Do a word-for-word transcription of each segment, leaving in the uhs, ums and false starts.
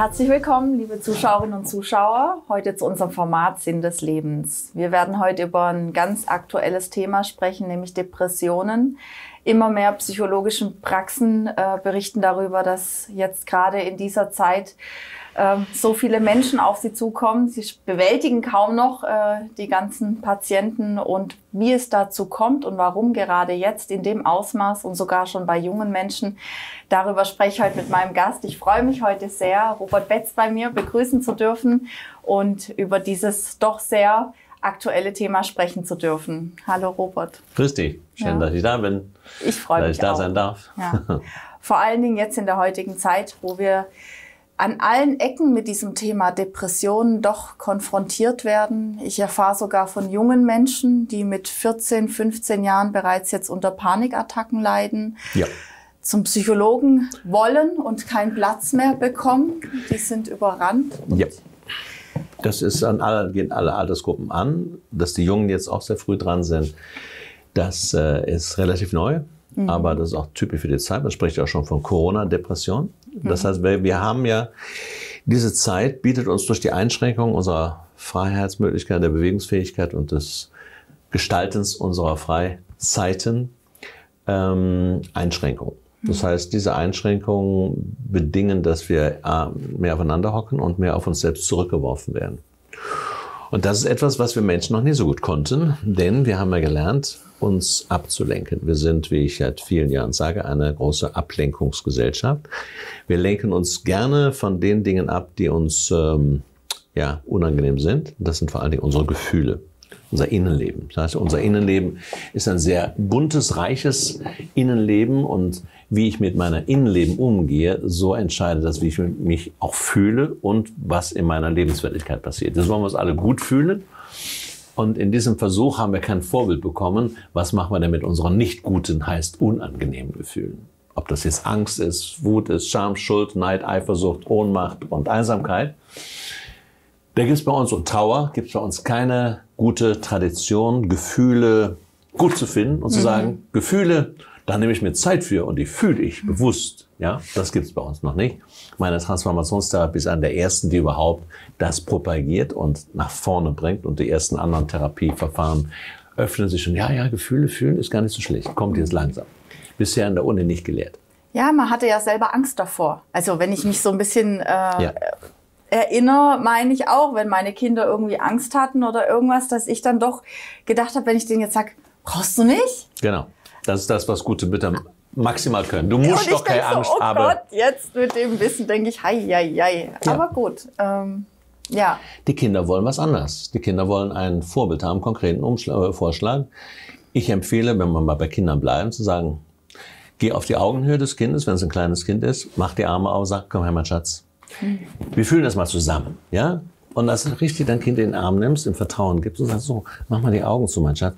Herzlich willkommen, liebe Zuschauerinnen und Zuschauer, heute zu unserem Format Sinn des Lebens. Wir werden heute über ein ganz aktuelles Thema sprechen, nämlich Depressionen. Immer mehr psychologische Praxen äh, berichten darüber, dass jetzt gerade in dieser Zeit äh, so viele Menschen auf sie zukommen. Sie bewältigen kaum noch äh, die ganzen Patienten und wie es dazu kommt und warum gerade jetzt in dem Ausmaß und sogar schon bei jungen Menschen. Darüber spreche ich heute mit meinem Gast. Ich freue mich heute sehr, Robert Betz bei mir begrüßen zu dürfen und über dieses doch sehr aktuelle Thema sprechen zu dürfen. Hallo Robert. Grüß dich. Schön, ja. dass ich da bin. Ich freue mich dass ich da auch. sein darf. Ja. Vor allen Dingen jetzt in der heutigen Zeit, wo wir an allen Ecken mit diesem Thema Depressionen doch konfrontiert werden. Ich erfahre sogar von jungen Menschen, die mit vierzehn, fünfzehn Jahren bereits jetzt unter Panikattacken leiden. Ja. Zum Psychologen wollen und keinen Platz mehr bekommen. Die sind überrannt. Ja. Das ist an alle, gehen alle Altersgruppen an, dass die Jungen jetzt auch sehr früh dran sind. Das äh, ist relativ neu, mhm. aber das ist auch typisch für die Zeit. Man spricht ja auch schon von Corona-Depression. Mhm. Das heißt, wir, wir haben ja, diese Zeit bietet uns durch die Einschränkung unserer Freiheitsmöglichkeit, der Bewegungsfähigkeit und des Gestaltens unserer Freizeiten ähm, Einschränkungen. Das heißt, diese Einschränkungen bedingen, dass wir mehr aufeinander hocken und mehr auf uns selbst zurückgeworfen werden. Und das ist etwas, was wir Menschen noch nie so gut konnten, denn wir haben ja gelernt, uns abzulenken. Wir sind, wie ich seit vielen Jahren sage, eine große Ablenkungsgesellschaft. Wir lenken uns gerne von den Dingen ab, die uns ähm, ja, unangenehm sind. Das sind vor allen Dingen unsere Gefühle. Unser Innenleben. Das heißt, unser Innenleben ist ein sehr buntes, reiches Innenleben und wie ich mit meinem Innenleben umgehe, so entscheidet das, wie ich mich auch fühle und was in meiner Lebenswirklichkeit passiert. Das wollen wir uns alle gut fühlen und in diesem Versuch haben wir kein Vorbild bekommen. Was machen wir denn mit unseren nicht guten, heißt unangenehmen Gefühlen? Ob das jetzt Angst ist, Wut ist, Scham, Schuld, Neid, Eifersucht, Ohnmacht und Einsamkeit. Da gibt es bei uns, und Trauer, gibt es bei uns keine gute Tradition, Gefühle gut zu finden und zu mhm. sagen, Gefühle, da nehme ich mir Zeit für und die fühle ich mhm. bewusst. Ja, das gibt es bei uns noch nicht. Meine Transformationstherapie ist eine der ersten, die überhaupt das propagiert und nach vorne bringt. Und die ersten anderen Therapieverfahren öffnen sich schon. Ja, ja, Gefühle fühlen ist gar nicht so schlecht. Kommt jetzt langsam. Bisher an der Uni nicht gelehrt. Ja, man hatte ja selber Angst davor. Also wenn ich mich so ein bisschen... Äh, ja. erinnere, meine ich auch, wenn meine Kinder irgendwie Angst hatten oder irgendwas, dass ich dann doch gedacht habe, wenn ich denen jetzt sage, brauchst du nicht? Genau, das ist das, was gute Mütter maximal können. Du musst doch keine Angst so, oh haben. Oh Gott, jetzt mit dem Wissen denke ich, hei, hei, hei. Ja. Aber gut, ähm, ja. Die Kinder wollen was anderes. Die Kinder wollen ein Vorbild haben, einen konkreten Umschlag, äh, Vorschlag. Ich empfehle, wenn wir mal bei Kindern bleiben, zu sagen, geh auf die Augenhöhe des Kindes, wenn es ein kleines Kind ist, mach die Arme auf, sag, komm her, mein Schatz. Wir fühlen das mal zusammen, ja? Und als du richtig dein Kind in den Arm nimmst, im Vertrauen gibst und sagst so, mach mal die Augen zu, mein Schatz.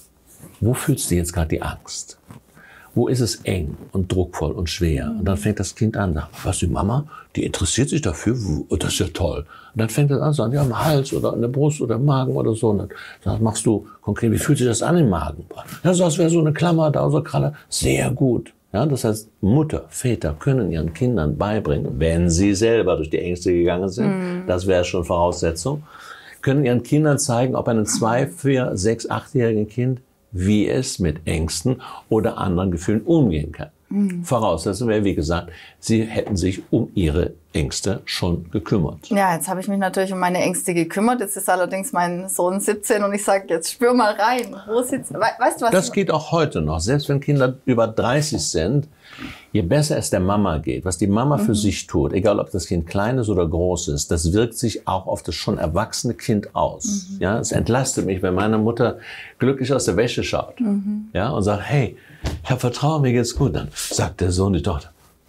Wo fühlst du jetzt gerade die Angst? Wo ist es eng und druckvoll und schwer? Und dann fängt das Kind an, sagt, was, die Mama, die interessiert sich dafür, das ist ja toll. Und dann fängt es an, sagen, ja, am Hals oder an der Brust oder im Magen oder so. Und dann machst du konkret, wie fühlt sich das an im Magen? Ja, so als wäre so eine Klammer da, so eine Kralle. Sehr gut. Ja, das heißt, Mutter, Väter können ihren Kindern beibringen, wenn sie selber durch die Ängste gegangen sind, mm. das wäre schon Voraussetzung, können ihren Kindern zeigen, ob einem zwei, vier, sechs, achtjährigen Kind, wie es mit Ängsten oder anderen Gefühlen umgehen kann. Mm. Voraussetzung wäre, wie gesagt, sie hätten sich um ihre Ängste schon gekümmert. Ja, jetzt habe ich mich natürlich um meine Ängste gekümmert. Jetzt ist allerdings mein Sohn siebzehn und ich sage, jetzt spür mal rein. Wo sitzt, we weißt du was? Das geht auch heute noch. Selbst wenn Kinder über dreißig sind, je besser es der Mama geht, was die Mama für mhm. sich tut, egal ob das Kind klein ist oder groß ist, das wirkt sich auch auf das schon erwachsene Kind aus. Mhm. Ja, es entlastet mich, wenn meine Mutter glücklich aus der Wäsche schaut, mhm. ja, und sagt, hey, ich habe Vertrauen, mir geht's gut. Dann sagt der Sohn, die Tochter,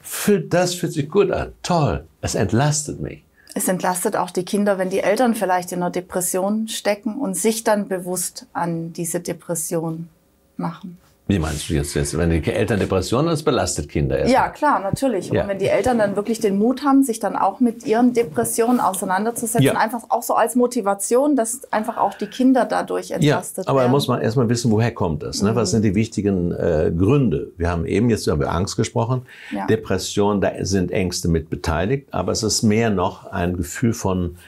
das fühlt sich gut an, toll, es entlastet mich. Es entlastet auch die Kinder, wenn die Eltern vielleicht in einer Depression stecken und sich dann bewusst an diese Depression machen. Wie meinst du jetzt, jetzt wenn die Eltern Depressionen haben, das belastet Kinder erst? Ja, klar, natürlich. Ja. Und wenn die Eltern dann wirklich den Mut haben, sich dann auch mit ihren Depressionen auseinanderzusetzen, Ja. einfach auch so als Motivation, dass einfach auch die Kinder dadurch entlastet ja, aber werden. da muss man erstmal wissen, woher kommt das? Ne? Mhm. Was sind die wichtigen äh, Gründe? Wir haben eben jetzt über Angst gesprochen. Ja. Depression, da sind Ängste mit beteiligt, aber es ist mehr noch ein Gefühl von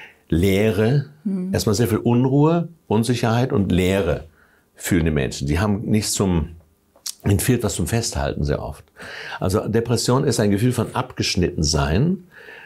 Leere. Mhm. Erstmal sehr viel Unruhe, Unsicherheit und Leere fühlen die Menschen. Die haben nichts zum, ihnen fehlt was zum Festhalten sehr oft. Also Depression ist ein Gefühl von Abgeschnittensein,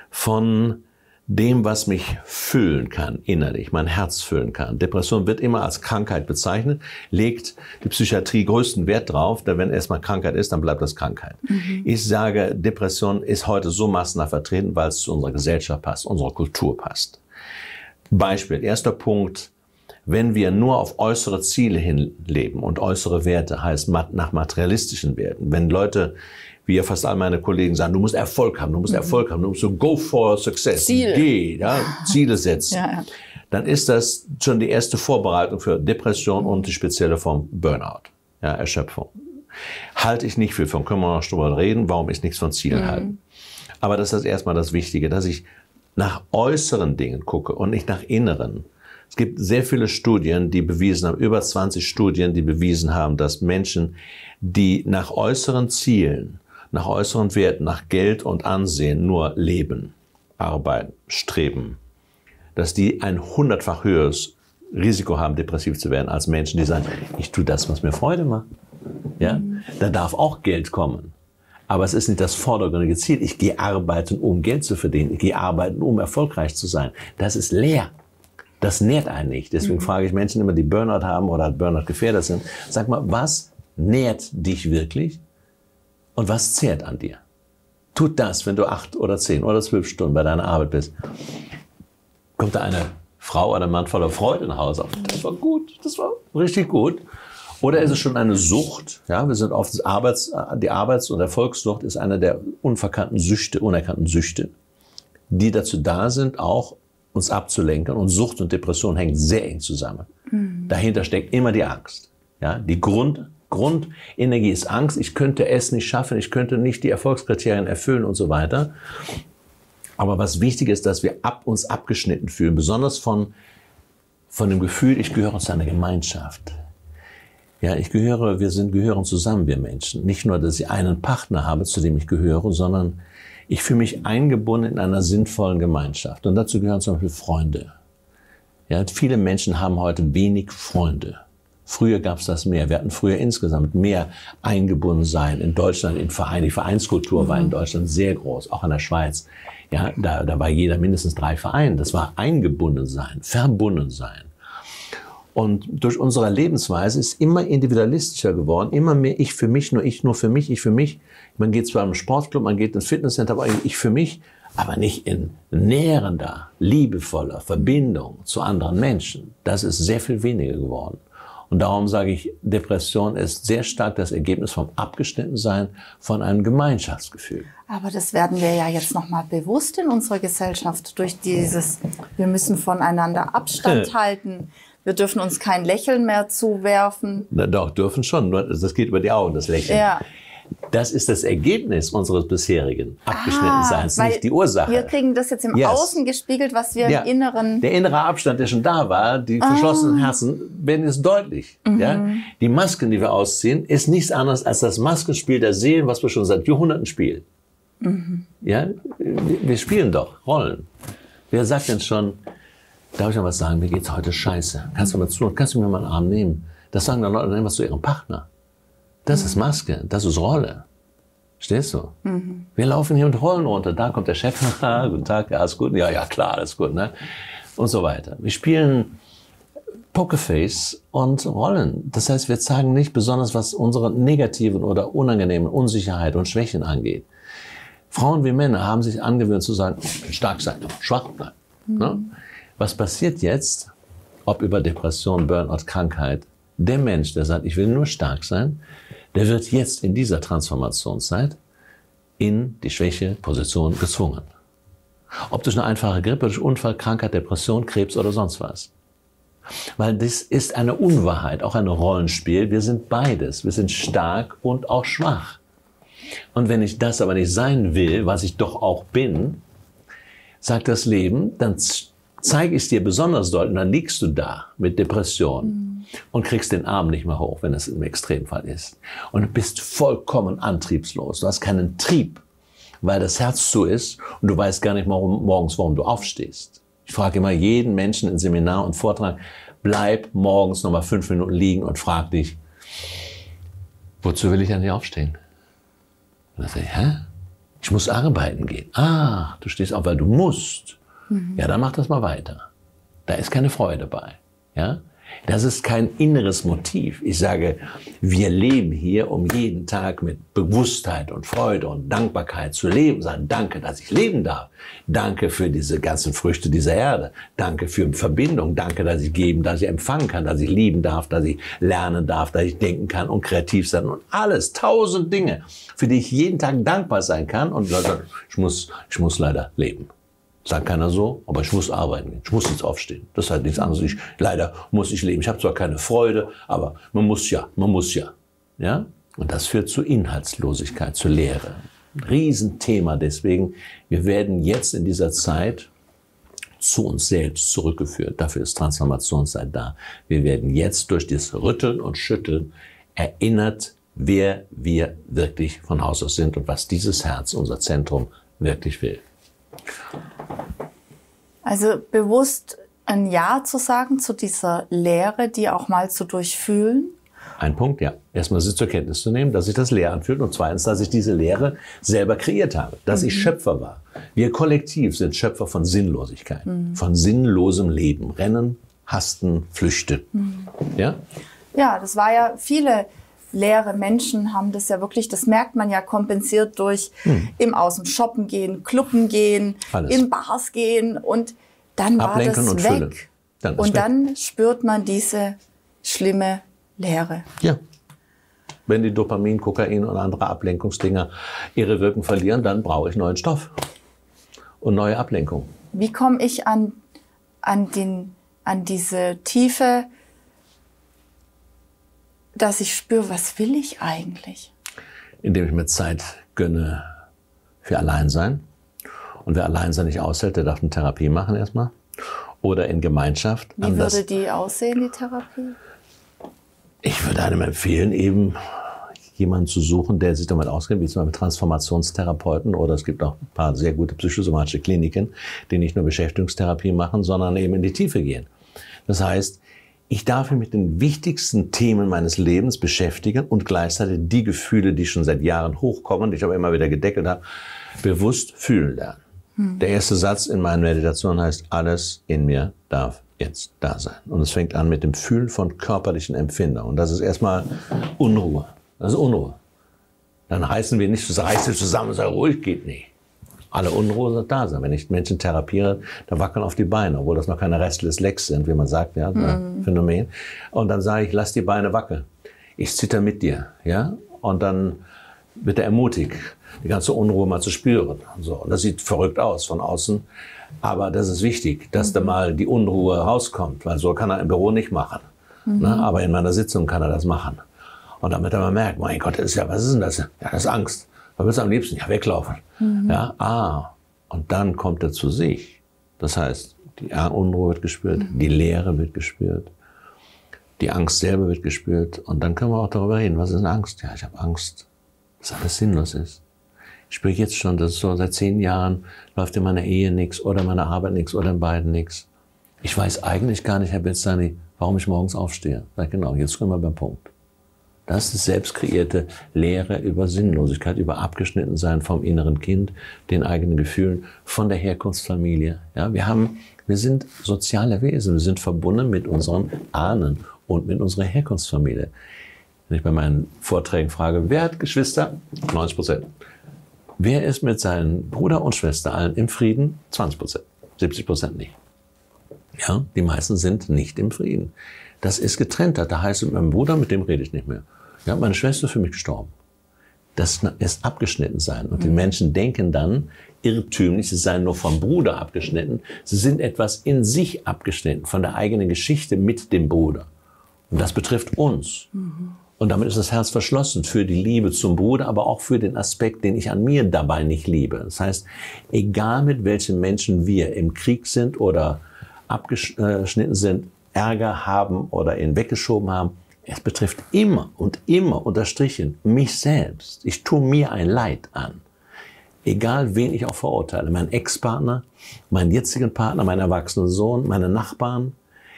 von dem, was mich füllen kann, innerlich, mein Herz füllen kann. Depression wird immer als Krankheit bezeichnet, legt die Psychiatrie größten Wert drauf, denn wenn erstmal Krankheit ist, dann bleibt das Krankheit. Mhm. Ich sage, Depression ist heute so massenhaft vertreten, weil es zu unserer Gesellschaft passt, unserer Kultur passt. Beispiel, erster Punkt: Wenn wir nur auf äußere Ziele hin leben, und äußere Werte heißt nach materialistischen Werten, wenn Leute, wie ja fast all meine Kollegen sagen, du musst Erfolg haben, du musst mhm. Erfolg haben, du musst so go for success, Ziel. geh, ja, Ziele setzen, ja, ja. dann ist das schon die erste Vorbereitung für Depression und die spezielle Form Burnout, ja, Erschöpfung. Halte ich nicht für, von können wir noch drüber reden, warum ich nichts von Zielen mhm. halte. Aber das ist erstmal das Wichtige, dass ich nach äußeren Dingen gucke und nicht nach inneren. Es gibt sehr viele Studien, die bewiesen haben, über zwanzig Studien, die bewiesen haben, dass Menschen, die nach äußeren Zielen, nach äußeren Werten, nach Geld und Ansehen nur leben, arbeiten, streben, dass die ein hundertfach höheres Risiko haben, depressiv zu werden, als Menschen, die sagen, ich tue das, was mir Freude macht. Ja? Da darf auch Geld kommen. Aber es ist nicht das vordergründige Ziel. Ich gehe arbeiten, um Geld zu verdienen. Ich gehe arbeiten, um erfolgreich zu sein. Das ist leer. Das nährt einen nicht. Deswegen mhm. frage ich Menschen immer, die Burnout haben oder Burnout gefährdet sind, sag mal, was nährt dich wirklich und was zehrt an dir? Tut das, wenn du acht oder zehn oder zwölf Stunden bei deiner Arbeit bist. Kommt da eine Frau oder Mann voller Freude nach Hause? Das war gut, das war richtig gut. Oder ist es schon eine Sucht? Ja, wir sind oft Arbeits, die Arbeits- und Erfolgssucht ist eine der unverkannten Süchte, unerkannten Süchte, die dazu da sind, auch uns abzulenken. Und Sucht und Depression hängen sehr eng zusammen. Mhm. Dahinter steckt immer die Angst. Ja, die Grund, Grundenergie ist Angst. Ich könnte es nicht schaffen, ich könnte nicht die Erfolgskriterien erfüllen und so weiter. Aber was wichtig ist, dass wir ab, uns abgeschnitten fühlen, besonders von, von dem Gefühl, ich gehöre zu einer Gemeinschaft. Ja, ich gehöre, wir sind, gehören zusammen, wir Menschen. Nicht nur, dass ich einen Partner habe, zu dem ich gehöre, sondern ich fühle mich eingebunden in einer sinnvollen Gemeinschaft. Und dazu gehören zum Beispiel Freunde. Ja, viele Menschen haben heute wenig Freunde. Früher gab es das mehr. Wir hatten früher insgesamt mehr eingebunden sein. In Deutschland, in Vereinen. Die Vereinskultur mhm. war in Deutschland sehr groß, auch in der Schweiz. Ja, da, da war jeder mindestens drei Vereine. Das war eingebunden sein, verbunden sein. Und durch unsere Lebensweise ist immer individualistischer geworden, immer mehr ich für mich, nur ich, nur für mich, ich für mich. Man geht zwar im Sportclub, man geht ins Fitnesscenter, aber ich für mich, aber nicht in nährender, liebevoller Verbindung zu anderen Menschen. Das ist sehr viel weniger geworden. Und darum sage ich, Depression ist sehr stark das Ergebnis vom Abgeschnittensein von einem Gemeinschaftsgefühl. Aber das werden wir ja jetzt nochmal bewusst in unserer Gesellschaft durch dieses, wir müssen voneinander Abstand halten. Wir dürfen uns kein Lächeln mehr zuwerfen. Na doch, dürfen schon. Nur das geht über die Augen, das Lächeln. Ja. Das ist das Ergebnis unseres bisherigen Abgeschnittenseins, ah, nicht die Ursache. Wir kriegen das jetzt im yes. Außen gespiegelt, was wir ja. im Inneren... Der innere Abstand, der schon da war, die ah. verschlossenen Herzen, werden jetzt deutlich. Mhm. Ja? Die Masken, die wir ausziehen, ist nichts anderes als das Maskenspiel der Seelen, was wir schon seit Jahrhunderten spielen. Mhm. Ja? Wir spielen doch Rollen. Wer sagt denn schon... Darf ich noch was sagen? Mir geht's heute scheiße. Kannst du mal zu, kannst du mir mal einen Arm nehmen? Das sagen dann Leute, nehmen was zu ihrem Partner. Das mhm. ist Maske, das ist Rolle. Stehst du? Mhm. Wir laufen hier und rollen runter. Da kommt der Chef, guten Tag, ja, alles gut. Ja, ja, klar, alles gut, ne? Und so weiter. Wir spielen Pokerface und Rollen. Das heißt, wir zeigen nicht besonders, was unsere negativen oder unangenehmen Unsicherheit und Schwächen angeht. Frauen wie Männer haben sich angewöhnt zu sagen, stark sein, schwach bleiben. Mhm. Ne? Was passiert jetzt, ob über Depression, Burnout, Krankheit? Der Mensch, der sagt, ich will nur stark sein, der wird jetzt in dieser Transformationszeit in die Schwächeposition gezwungen. Ob durch eine einfache Grippe, durch Unfall, Krankheit, Depression, Krebs oder sonst was. Weil das ist eine Unwahrheit, auch ein Rollenspiel. Wir sind beides. Wir sind stark und auch schwach. Und wenn ich das aber nicht sein will, was ich doch auch bin, sagt das Leben, dann zeige ich es dir besonders deutlich und dann liegst du da mit Depression mhm. und kriegst den Arm nicht mehr hoch, wenn das im Extremfall ist. Und du bist vollkommen antriebslos. Du hast keinen Trieb, weil das Herz zu ist und du weißt gar nicht morgens, warum du aufstehst. Ich frage immer jeden Menschen in Seminar und Vortrag, bleib morgens noch mal fünf Minuten liegen und frag dich, wozu will ich eigentlich aufstehen? Und dann sage ich, hä? Ich muss arbeiten gehen. Ah, du stehst auf, weil du musst. Mhm. Ja, dann mach das mal weiter. Da ist keine Freude bei. Ja? Das ist kein inneres Motiv. Ich sage, wir leben hier, um jeden Tag mit Bewusstheit und Freude und Dankbarkeit zu leben. Sagen, danke, dass ich leben darf. Danke für diese ganzen Früchte dieser Erde. Danke für Verbindung. Danke, dass ich geben, dass ich empfangen kann, dass ich lieben darf, dass ich lernen darf, dass ich denken kann und kreativ sein und alles. Tausend Dinge, für die ich jeden Tag dankbar sein kann. Und ich muss, ich muss leider leben. Sagt keiner so, aber ich muss arbeiten gehen. Ich muss jetzt aufstehen. Das ist halt nichts anderes. Ich, leider muss ich leben. Ich habe zwar keine Freude, aber man muss ja, man muss ja. Ja? Und das führt zu Inhaltslosigkeit, zu Leere. Ein Riesenthema deswegen. Wir werden jetzt in dieser Zeit zu uns selbst zurückgeführt. Dafür ist Transformationszeit da. Wir werden jetzt durch das Rütteln und Schütteln erinnert, wer wir wirklich von Haus aus sind und was dieses Herz, unser Zentrum, wirklich will. Also bewusst ein Ja zu sagen zu dieser Leere, die auch mal zu durchfühlen? Ein Punkt, ja. Erstmal sie zur Kenntnis zu nehmen, dass sich das leer anfühlt und zweitens, dass ich diese Leere selber kreiert habe, dass mhm. ich Schöpfer war. Wir kollektiv sind Schöpfer von Sinnlosigkeit, mhm. von sinnlosem Leben. Rennen, hasten, flüchten. Mhm. Ja? Ja, das war ja viele leere Menschen haben das ja wirklich, das merkt man ja, kompensiert durch hm. im Außen shoppen gehen, Clubben gehen, Alles. in Bars gehen und dann Ablenken war das und weg. Dann und weg. dann spürt man diese schlimme Leere. Ja. Wenn die Dopamin, Kokain und andere Ablenkungsdinger ihre Wirkung verlieren, dann brauche ich neuen Stoff und neue Ablenkung. Wie komme ich an, an, den, an diese tiefe, dass ich spüre, was will ich eigentlich? Indem ich mir Zeit gönne für Alleinsein. Und wer Alleinsein nicht aushält, der darf eine Therapie machen erstmal. Oder in Gemeinschaft. Wie würde die aussehen, die Therapie? Ich würde einem empfehlen, eben jemanden zu suchen, der sich damit auskennt, wie zum Beispiel Transformationstherapeuten. Oder es gibt auch ein paar sehr gute psychosomatische Kliniken, die nicht nur Beschäftigungstherapie machen, sondern eben in die Tiefe gehen. Das heißt, ich darf mich mit den wichtigsten Themen meines Lebens beschäftigen und gleichzeitig die Gefühle, die schon seit Jahren hochkommen, die ich aber immer wieder gedeckelt habe, bewusst fühlen lernen. Hm. Der erste Satz in meinen Meditationen heißt, alles in mir darf jetzt da sein. Und es fängt an mit dem Fühlen von körperlichen Empfindungen. Und das ist erstmal Unruhe. Das ist Unruhe. Dann heißen wir nicht, reiß dich zusammen und sag, ruhig geht nicht. Alle Unruhe soll da sein. Wenn ich Menschen therapiere, dann wackeln auf die Beine, obwohl das noch keine Restless Legs sind, wie man sagt, ja, mhm. Phänomen. Und dann sage ich, lass die Beine wackeln. Ich zitter mit dir, ja. Und dann wird er ermutigt, die ganze Unruhe mal zu spüren. So, und das sieht verrückt aus von außen, aber das ist wichtig, dass mhm. da mal die Unruhe rauskommt, weil so kann er im Büro nicht machen. Mhm. Ne? Aber in meiner Sitzung kann er das machen. Und damit er mal merkt, mein Gott, das ist ja, was ist denn das? Ja, das ist Angst. Man will am liebsten ja weglaufen. Mhm. Ja, ah, und dann kommt er zu sich. Das heißt, die Unruhe wird gespürt, mhm. die Leere wird gespürt, die Angst selber wird gespürt. Und dann können wir auch darüber reden, was ist eine Angst? Ja, ich habe Angst, dass alles sinnlos ist. Ich spüre jetzt schon, dass so seit zehn Jahren läuft in meiner Ehe nichts oder in meiner Arbeit nichts oder in beiden nichts. Ich weiß eigentlich gar nicht, Herr Betzani, warum ich morgens aufstehe. Sag genau, jetzt sind wir beim Punkt. Das ist selbst kreierte Lehre über Sinnlosigkeit, über Abgeschnittensein vom inneren Kind, den eigenen Gefühlen, von der Herkunftsfamilie. Ja, wir haben, wir sind soziale Wesen, wir sind verbunden mit unseren Ahnen und mit unserer Herkunftsfamilie. Wenn ich bei meinen Vorträgen frage, wer hat Geschwister? neunzig Prozent. Wer ist mit seinen Bruder und Schwester allen im Frieden? zwanzig Prozent. siebzig Prozent nicht. Ja, die meisten sind nicht im Frieden. Das ist getrennt. Da heißt es, mit meinem Bruder, mit dem rede ich nicht mehr. Ja, meine Schwester ist für mich gestorben. das ist abgeschnitten sein. Und die Menschen denken dann irrtümlich, sie seien nur vom Bruder abgeschnitten. Sie sind etwas in sich abgeschnitten, von der eigenen Geschichte mit dem Bruder. Und das betrifft uns. Mhm. Und damit ist das Herz verschlossen für die Liebe zum Bruder, aber auch für den Aspekt, den ich an mir dabei nicht liebe. Das heißt, egal mit welchen Menschen wir im Krieg sind oder abgeschnitten sind, Ärger haben oder ihn weggeschoben haben, es betrifft immer und immer unterstrichen mich selbst. Ich tue mir ein Leid an. Egal, wen ich auch verurteile. Mein Ex-Partner, meinen jetzigen Partner, meinen erwachsenen Sohn, meine Nachbarn.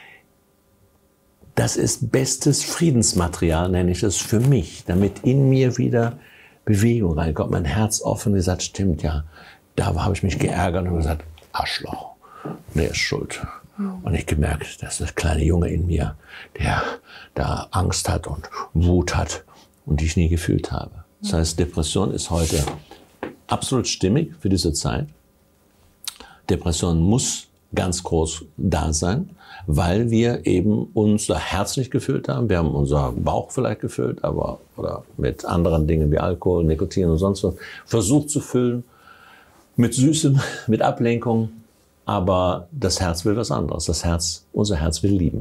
Das ist bestes Friedensmaterial, nenne ich es, für mich, damit in mir wieder Bewegung reinkommt. Mein Herz offen gesagt, stimmt ja, da habe ich mich geärgert und gesagt, Arschloch, der ist schuld. Und ich gemerkt, dass das kleine Junge in mir, der da Angst hat und Wut hat und die ich nie gefühlt habe. Das heißt, Depression ist heute absolut stimmig für diese Zeit. Depression muss ganz groß da sein, weil wir eben unser Herz nicht gefüllt haben. Wir haben unser Bauch vielleicht gefüllt, aber oder mit anderen Dingen wie Alkohol, Nikotin und sonst was versucht zu füllen, mit Süßem, mit Ablenkung. Aber das Herz will was anderes. Das Herz, unser Herz will lieben.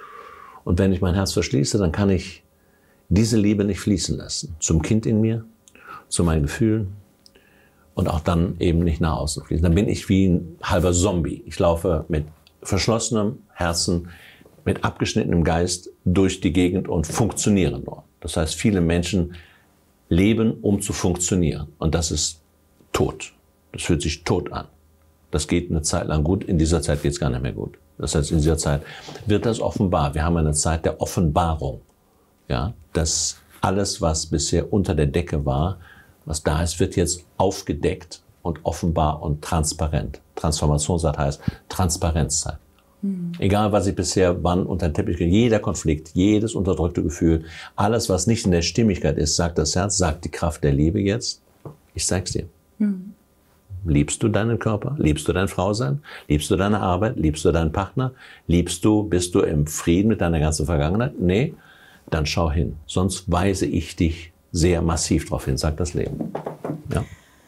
Und wenn ich mein Herz verschließe, dann kann ich diese Liebe nicht fließen lassen. Zum Kind in mir, zu meinen Gefühlen und auch dann eben nicht nach außen fließen. Dann bin ich wie ein halber Zombie. Ich laufe mit verschlossenem Herzen, mit abgeschnittenem Geist durch die Gegend und funktioniere nur. Das heißt, viele Menschen leben, um zu funktionieren. Und das ist tot. Das fühlt sich tot an. Das geht eine Zeit lang gut, in dieser Zeit geht es gar nicht mehr gut. Das heißt, in dieser Zeit wird das offenbar. Wir haben eine Zeit der Offenbarung. Ja, dass alles, was bisher unter der Decke war, was da ist, wird jetzt aufgedeckt und offenbar und transparent. Transformationszeit heißt Transparenzzeit. Mhm. Egal, was ich bisher wann unter den Teppich gehe, jeder Konflikt, jedes unterdrückte Gefühl, alles, was nicht in der Stimmigkeit ist, sagt das Herz, sagt die Kraft der Liebe jetzt, ich zeig's dir. Mhm. Liebst du deinen Körper? Liebst du dein Frausein? Liebst du deine Arbeit? Liebst du deinen Partner? Liebst du, bist du im Frieden mit deiner ganzen Vergangenheit? Nee, dann schau hin. Sonst weise ich dich sehr massiv darauf hin, sagt das Leben. Ja.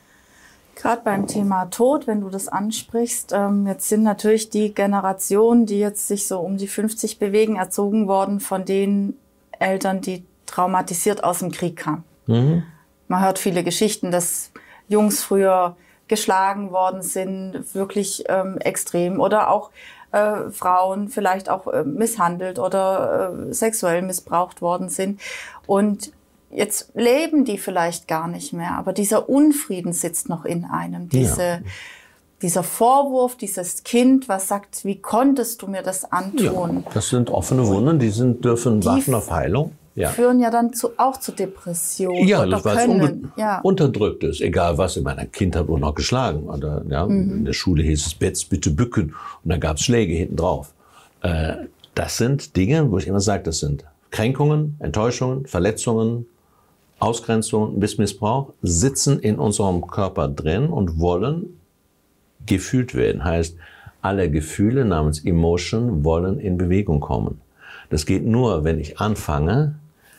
Gerade beim Thema Tod, wenn du das ansprichst, ähm, jetzt sind natürlich die Generationen, die jetzt sich so um die fünfzig bewegen, erzogen worden von den Eltern, die traumatisiert aus dem Krieg kamen. Mhm. Man hört viele Geschichten, dass Jungs früher geschlagen worden sind, wirklich ähm, extrem, oder auch äh, Frauen vielleicht auch äh, misshandelt oder äh, sexuell missbraucht worden sind. Und jetzt leben die vielleicht gar nicht mehr, aber dieser Unfrieden sitzt noch in einem. Diese, ja. Dieser Vorwurf, dieses Kind, was sagt, wie konntest du mir das antun? Ja, das sind offene Wunden, die sind, dürfen warten auf Heilung. Ja. Führen ja dann zu, auch zu Depressionen. Ja, das war unge- ja. unterdrückt ist. Egal was, in meiner Kindheit wurde noch geschlagen. Oder, ja, mhm. In der Schule hieß es, jetzt bitte bücken. Und dann gab es Schläge hinten drauf. Äh, das sind Dinge, wo ich immer sage, das sind Kränkungen, Enttäuschungen, Verletzungen, Ausgrenzungen bis Missbrauch, sitzen in unserem Körper drin und wollen gefühlt werden. Heißt, alle Gefühle namens Emotion wollen in Bewegung kommen. Das geht nur, wenn ich anfange,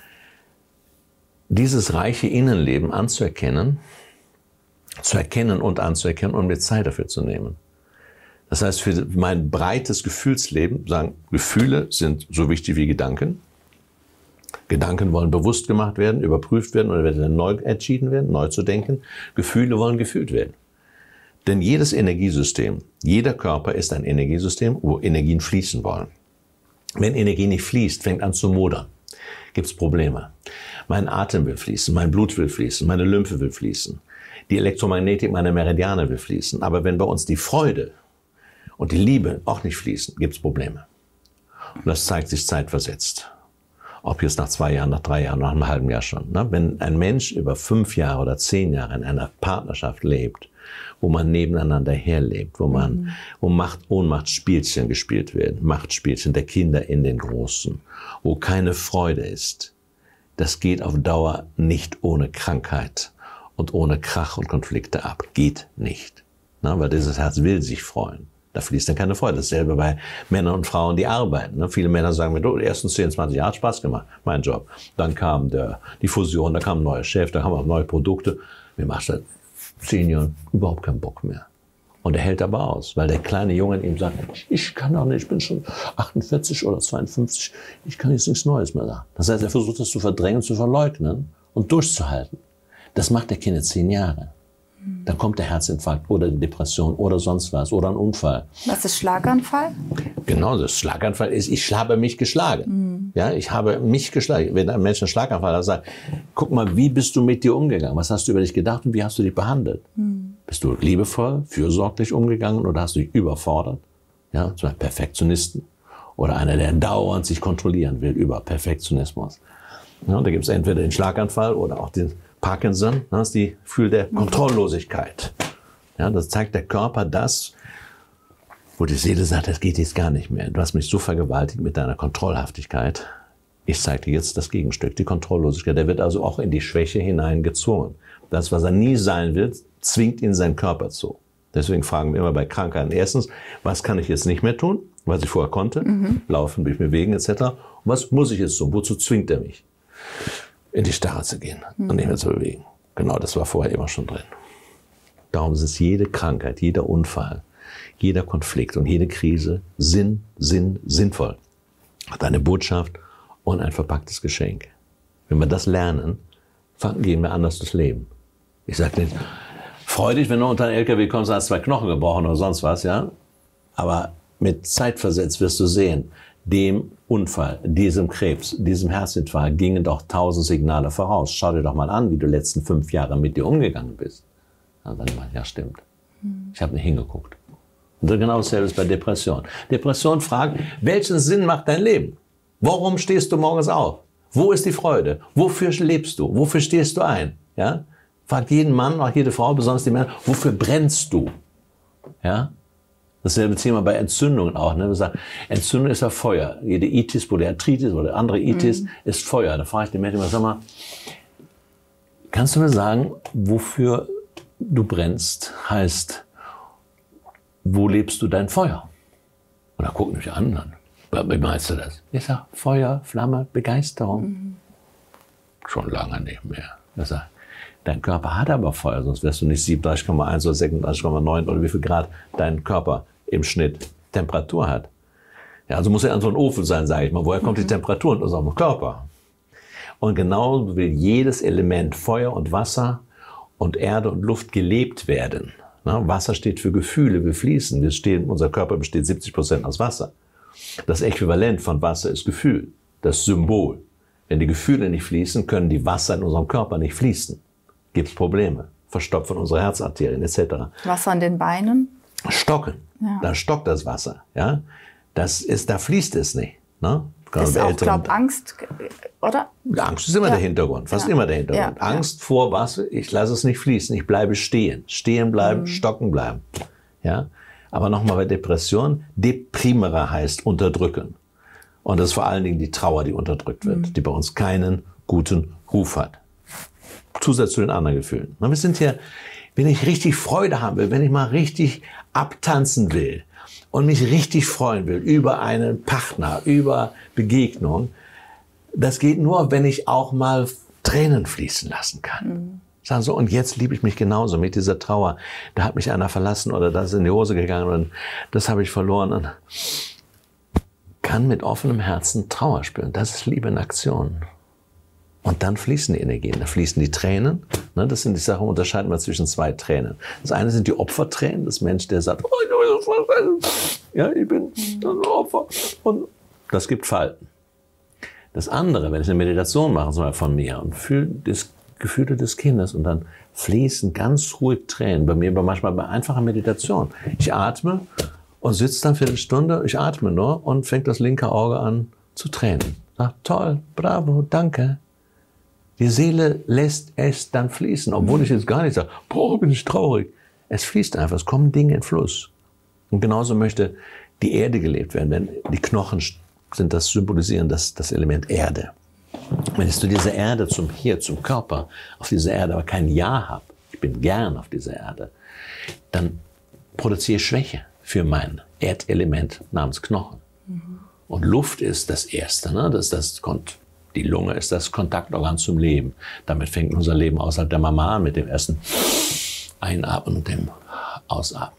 dieses reiche Innenleben anzuerkennen, zu erkennen und anzuerkennen und mir Zeit dafür zu nehmen. Das heißt, für mein breites Gefühlsleben, sagen, Gefühle sind so wichtig wie Gedanken. Gedanken wollen bewusst gemacht werden, überprüft werden oder werden neu entschieden werden, neu zu denken. Gefühle wollen gefühlt werden. Denn jedes Energiesystem, jeder Körper ist ein Energiesystem, wo Energien fließen wollen. Wenn Energie nicht fließt, fängt an zu modern, gibt es Probleme. Mein Atem will fließen, mein Blut will fließen, meine Lymphe will fließen. Die Elektromagnetik meiner Meridiane will fließen. Aber wenn bei uns die Freude und die Liebe auch nicht fließen, gibt es Probleme. Und das zeigt sich zeitversetzt. Ob jetzt nach zwei Jahren, nach drei Jahren, nach einem halben Jahr schon. Wenn ein Mensch über fünf Jahre oder zehn Jahre in einer Partnerschaft lebt, wo man nebeneinander herlebt, wo man, mhm. wo Macht-Ohnmacht-Spielchen gespielt werden, Machtspielchen der Kinder in den Großen, wo keine Freude ist, das geht auf Dauer nicht ohne Krankheit und ohne Krach und Konflikte ab. Geht nicht. Na, weil dieses Herz will sich freuen. Da fließt dann keine Freude. Dasselbe bei Männern und Frauen, die arbeiten. Ne? Viele Männer sagen mir, du, die ersten zehn, zwanzig Jahre hat Spaß gemacht, mein Job. Dann kam der, die Fusion, da kam ein neuer Chef, da kamen auch neue Produkte. Mir macht seit zehn Jahren überhaupt keinen Bock mehr. Und er hält aber aus, weil der kleine Junge in ihm sagt, ich kann doch nicht, ich bin schon achtundvierzig oder zweiundfünfzig, ich kann jetzt nichts Neues mehr sagen. Das heißt, er versucht das zu verdrängen, zu verleugnen und durchzuhalten. Das macht der Kind zehn Jahre. Dann kommt der Herzinfarkt oder die Depression oder sonst was oder ein Unfall. Was ist Schlaganfall? Genau, das Schlaganfall ist, ich habe mich geschlagen. Mhm. Ja, ich habe mich geschlagen. Wenn ein Mensch einen Schlaganfall hat, sagt, guck mal, wie bist du mit dir umgegangen? Was hast du über dich gedacht und wie hast du dich behandelt? Mhm. Bist du liebevoll, fürsorglich umgegangen oder hast du dich überfordert? Ja, zum Beispiel Perfektionisten oder einer, der dauernd sich kontrollieren will über Perfektionismus. Ja, da gibt es entweder den Schlaganfall oder auch den Parkinson, das ist die Gefühl der Kontrolllosigkeit. Ja, das zeigt der Körper das, wo die Seele sagt, das geht jetzt gar nicht mehr. Du hast mich so vergewaltigt mit deiner Kontrollhaftigkeit. Ich zeige dir jetzt das Gegenstück, die Kontrolllosigkeit. Der wird also auch in die Schwäche hineingezwungen. Das, was er nie sein will, zwingt ihn sein Körper zu. Deswegen fragen wir immer bei Krankheiten erstens, was kann ich jetzt nicht mehr tun, was ich vorher konnte, mhm. laufen, mich bewegen et cetera. Und was muss ich jetzt tun, wozu zwingt er mich? In die Starre zu gehen und nicht mehr zu bewegen. Genau, das war vorher immer schon drin. Darum ist jede Krankheit, jeder Unfall, jeder Konflikt und jede Krise Sinn, Sinn, sinnvoll. Hat eine Botschaft und ein verpacktes Geschenk. Wenn wir das lernen, gehen wir anders durchs Leben. Ich sage nicht, freu dich, wenn du unter einen L K W kommst, hast zwei Knochen gebrochen oder sonst was, ja. Aber mit Zeitversetzt wirst du sehen, dem Unfall, diesem Krebs, diesem Herzinfarkt gingen doch tausend Signale voraus. Schau dir doch mal an, wie du die letzten fünf Jahre mit dir umgegangen bist. Dann sag ich mal, ja stimmt. Ich habe nicht hingeguckt. Und genau dasselbe ist bei Depression. Depression fragt, welchen Sinn macht dein Leben? Warum stehst du morgens auf? Wo ist die Freude? Wofür lebst du? Wofür stehst du ein? Ja? Fragt jeden Mann, auch jede Frau, besonders die Männer, wofür brennst du? Ja? Dasselbe Thema bei Entzündungen auch. Ne? Wir sagen, Entzündung ist ja Feuer. Jede Itis, Polyarthritis oder andere Itis mhm. ist Feuer. Da frage ich die Menschen immer, sag mal, kannst du mir sagen, wofür du brennst? Heißt, wo lebst du dein Feuer? Und da gucken mich an. Wie meinst du das? Ich sage, Feuer, Flamme, Begeisterung. Mhm. Schon lange nicht mehr. Ich sage, dein Körper hat aber Feuer, sonst wärst du nicht siebenunddreißig Komma eins oder sechsunddreißig Komma neun oder wie viel Grad dein Körper im Schnitt Temperatur hat. Ja, also muss ja an so ein Ofen sein, sage ich mal. Woher kommt mhm. die Temperatur in unserem Körper? Und genau will jedes Element Feuer und Wasser und Erde und Luft gelebt werden. Na, Wasser steht für Gefühle, wir fließen. Wir stehen, unser Körper besteht siebzig Prozent aus Wasser. Das Äquivalent von Wasser ist Gefühl, das Symbol. Wenn die Gefühle nicht fließen, können die Wasser in unserem Körper nicht fließen. Gibt es Probleme, Verstopfen unserer Herzarterien et cetera. Wasser an den Beinen? Stocken, ja. Da stockt das Wasser. Ja? Das ist, da fließt es nicht. Ne? Das ist auch, glaube ich, Angst, oder? Angst ist immer ja. der Hintergrund, fast ja. immer der Hintergrund. Ja. Angst vor Wasser, ich lasse es nicht fließen, ich bleibe stehen. Stehen bleiben, mhm. stocken bleiben. Ja? Aber nochmal bei Depression, deprimere heißt unterdrücken. Und das ist vor allen Dingen die Trauer, die unterdrückt wird, mhm. die bei uns keinen guten Ruf hat. Zusatz zu den anderen Gefühlen. Wir sind hier, wenn ich richtig Freude haben will, wenn ich mal richtig abtanzen will und mich richtig freuen will über einen Partner, über Begegnung, das geht nur, wenn ich auch mal Tränen fließen lassen kann. Mhm. Sagen so, und jetzt liebe ich mich genauso mit dieser Trauer. Da hat mich einer verlassen oder das ist in die Hose gegangen und das habe ich verloren. Und kann mit offenem Herzen Trauer spüren. Das ist Liebe in Aktion. Und dann fließen die Energien, da fließen die Tränen. Ne, das sind die Sachen, unterscheiden wir zwischen zwei Tränen. Das eine sind die Opfertränen, das Mensch, der sagt, oh, ja, ich bin ein Opfer. Und das gibt Falten. Das andere, wenn ich eine Meditation mache, zum Beispiel von mir, und fühle das Gefühle des Kindes und dann fließen ganz ruhig Tränen. Bei mir, manchmal bei einfacher Meditation. Ich atme und sitze dann für eine Stunde, ich atme nur und fängt das linke Auge an zu tränen. Sag, toll, bravo, danke. Die Seele lässt es dann fließen, obwohl ich jetzt gar nicht sage, boah, bin ich traurig. Es fließt einfach, es kommen Dinge in Fluss. Und genauso möchte die Erde gelebt werden. Wenn die Knochen sind, das symbolisieren das, das Element Erde. Wenn ich zu dieser Erde, zum hier, zum Körper, auf dieser Erde aber kein Ja habe, ich bin gern auf dieser Erde, dann produziere ich Schwäche, für mein Erdelement namens Knochen. Mhm. Und Luft ist das Erste, ne? das, das kommt, die Lunge ist das Kontaktorgan zum Leben. Damit fängt unser Leben außerhalb der Mama an, mit dem ersten Einatmen und dem Ausatmen.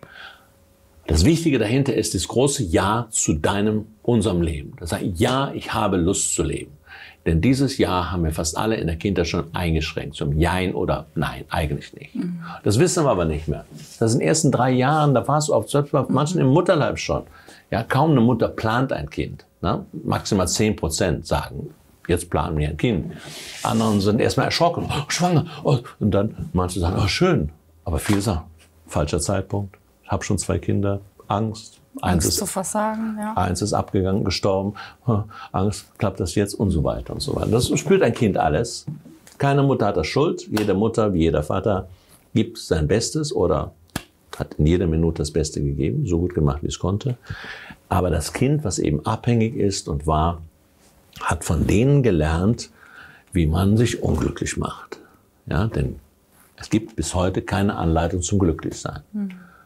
Das Wichtige dahinter ist das große Ja zu deinem, unserem Leben. Das heißt, ja, ich habe Lust zu leben. Denn dieses Ja haben wir fast alle in der Kindheit schon eingeschränkt. Zum Jein oder Nein, eigentlich nicht. Mhm. Das wissen wir aber nicht mehr. Das in den ersten drei Jahren, da warst du auf, selbst bei manchen im Mutterleib schon. Ja, kaum eine Mutter plant ein Kind. Ne? Maximal zehn Prozent sagen, jetzt planen wir ein Kind. Anderen sind erstmal erschrocken, oh, schwanger. Oh. Und dann manche sagen, oh schön. Aber viele sagen, falscher Zeitpunkt. Ich habe schon zwei Kinder, Angst. Eins Angst ist, zu versagen, ja. Eins ist abgegangen, gestorben. Angst, klappt das jetzt und so weiter und so weiter. Das spürt ein Kind alles. Keine Mutter hat das Schuld. Jede Mutter, wie jeder Vater, gibt sein Bestes oder hat in jeder Minute das Beste gegeben, so gut gemacht, wie es konnte. Aber das Kind, was eben abhängig ist und war, hat von denen gelernt, wie man sich unglücklich macht. Ja, denn es gibt bis heute keine Anleitung zum Glücklichsein. Mhm.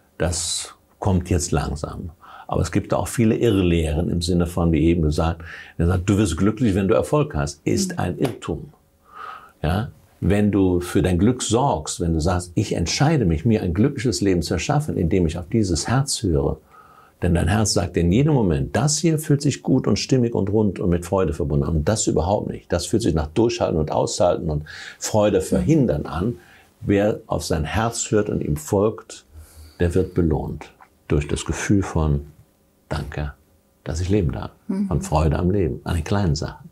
Das kommt jetzt langsam. Aber es gibt auch viele Irrlehren im Sinne von, wie eben gesagt, der sagt, du wirst glücklich, wenn du Erfolg hast, ist mhm. ein Irrtum. Ja, wenn du für dein Glück sorgst, wenn du sagst, ich entscheide mich, mir ein glückliches Leben zu erschaffen, indem ich auf dieses Herz höre, denn dein Herz sagt in jedem Moment, das hier fühlt sich gut und stimmig und rund und mit Freude verbunden an. Und das überhaupt nicht. Das fühlt sich nach Durchhalten und Aushalten und Freude verhindern an. Wer auf sein Herz hört und ihm folgt, der wird belohnt. Durch das Gefühl von Danke, dass ich leben darf. Mhm. Von Freude am Leben, an den kleinen Sachen.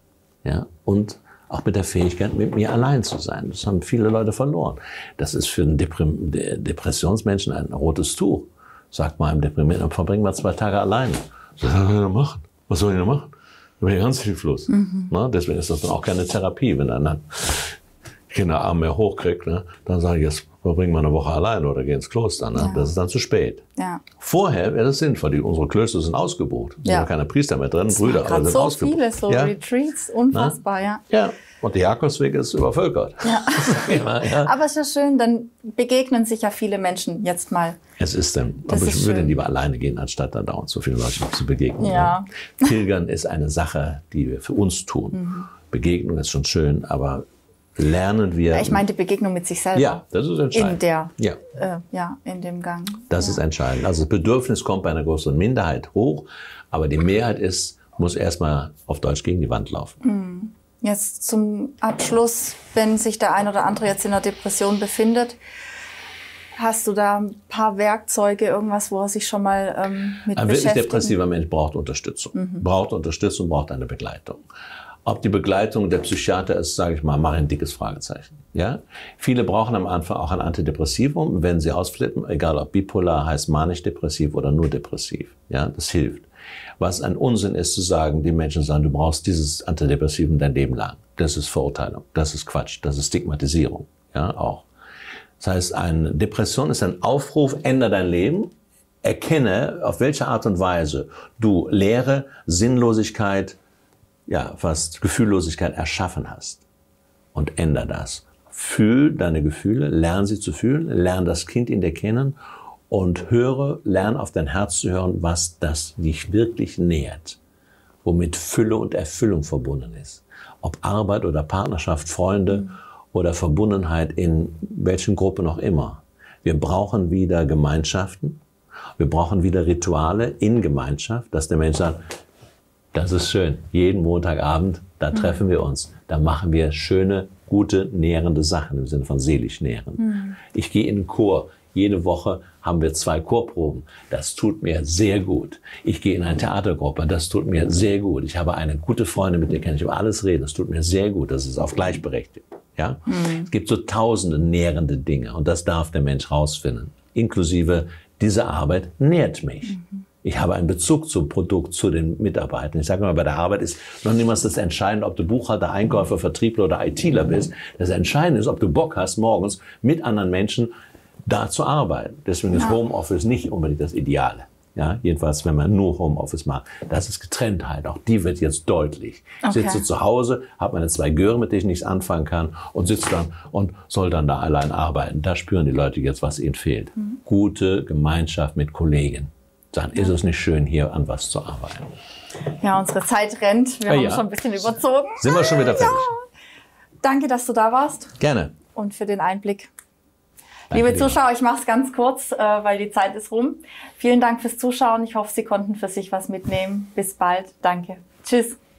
Ja? Und auch mit der Fähigkeit, mit mir allein zu sein. Das haben viele Leute verloren. Das ist für einen Deprim- Depressionsmenschen ein rotes Tuch. Sagt mal einem Deprimierten, verbringen wir zwei Tage alleine. Was soll ich noch machen? Was soll ich noch machen? Da bin ich ganz hilflos. Mhm. Na, deswegen ist das dann auch keine Therapie. Wenn er dann Kinderarm mehr hochkriegt, ne, dann sage ich, jetzt verbringen wir eine Woche alleine oder gehen ins Kloster. Ne? Ja. Das ist dann zu spät. Ja. Vorher wäre das sinnvoll. Die, unsere Klöster sind ausgebucht. Es ja. sind keine Priester mehr drin, Brüder, aber sind so ausgebucht. Viele so ja? Retreats, unfassbar, ja. Ja. Und der Jakobsweg ist übervölkert. Ja. ja, ja. Aber es ist ja schön, dann begegnen sich ja viele Menschen jetzt mal. Es ist dann, aber ich würde schön. lieber alleine gehen, anstatt da dauernd so viele Leute zu begegnen. Ja. Ja. Pilgern ist eine Sache, die wir für uns tun. Mhm. Begegnung ist schon schön, aber lernen wir. Ja, ich meine die Begegnung mit sich selber. Ja, das ist entscheidend. In der, ja. Äh, ja, in dem Gang. Das ja. ist entscheidend. Also das Bedürfnis kommt bei einer größeren Minderheit hoch, aber die Mehrheit ist, muss erstmal auf Deutsch gegen die Wand laufen. Mhm. Jetzt zum Abschluss, wenn sich der ein oder andere jetzt in einer Depression befindet, hast du da ein paar Werkzeuge, irgendwas, wo er sich schon mal ähm, mit Ein beschäftigt? Ein wirklich depressiver Mensch braucht Unterstützung. Mhm. Braucht Unterstützung, braucht eine Begleitung. Ob die Begleitung der Psychiater ist, sage ich mal, mache ein dickes Fragezeichen. Ja? Viele brauchen am Anfang auch ein Antidepressivum, wenn sie ausflippen, egal ob bipolar heißt manisch-depressiv oder nur depressiv. Ja? Das hilft. Was ein Unsinn ist zu sagen, die Menschen sagen, du brauchst dieses Antidepressivum dein Leben lang. Das ist Verurteilung, das ist Quatsch, das ist Stigmatisierung. Ja, auch. Das heißt, eine Depression ist ein Aufruf, ändere dein Leben, erkenne, auf welche Art und Weise du Leere, Sinnlosigkeit, ja, fast Gefühllosigkeit erschaffen hast. Und ändere das. Fühl deine Gefühle, lerne sie zu fühlen, lerne das Kind in dir kennen und höre, lerne auf dein Herz zu hören, was das dich wirklich nährt, womit Fülle und Erfüllung verbunden ist. Ob Arbeit oder Partnerschaft, Freunde mhm. oder Verbundenheit in welchen Gruppen auch immer. Wir brauchen wieder Gemeinschaften, wir brauchen wieder Rituale in Gemeinschaft, dass der Mensch sagt, das ist schön, jeden Montagabend, da mhm. treffen wir uns, da machen wir schöne, gute, nährende Sachen, im Sinne von seelisch nähren. Mhm. Ich gehe in den Chor. Jede Woche haben wir zwei Chorproben. Das tut mir sehr gut. Ich gehe in eine Theatergruppe. Das tut mir sehr gut. Ich habe eine gute Freundin, mit der kann ich über alles reden. Das tut mir sehr gut. Das ist auf Gleichberechtigung. Ja? Mhm. Es gibt so tausende nährende Dinge. Und das darf der Mensch rausfinden. Inklusive diese Arbeit nährt mich. Mhm. Ich habe einen Bezug zum Produkt, zu den Mitarbeitern. Ich sage mal, bei der Arbeit ist noch niemals das Entscheidende, ob du Buchhalter, Einkäufer, Vertriebler oder ITler bist. Das Entscheidende ist, ob du Bock hast, morgens mit anderen Menschen da zu arbeiten. Deswegen ist ja. Homeoffice nicht unbedingt das Ideale. Ja, jedenfalls, wenn man nur Homeoffice macht. Das ist Getrenntheit. Auch die wird jetzt deutlich. Ich Okay. sitze zu Hause, habe meine zwei Gören, mit denen ich nichts anfangen kann und sitze dann und soll dann da allein arbeiten. Da spüren die Leute jetzt, was ihnen fehlt. Mhm. Gute Gemeinschaft mit Kollegen. Dann ist es nicht schön, hier an was zu arbeiten. Ja, unsere Zeit rennt. Wir Ja, haben ja. schon ein bisschen überzogen. Sind wir schon wieder fertig? Ja. Danke, dass du da warst. Gerne. Und für den Einblick. Danke Liebe dir. Zuschauer, ich mache es ganz kurz, äh, weil die Zeit ist rum. Vielen Dank fürs Zuschauen. Ich hoffe, Sie konnten für sich was mitnehmen. Bis bald. Danke. Tschüss.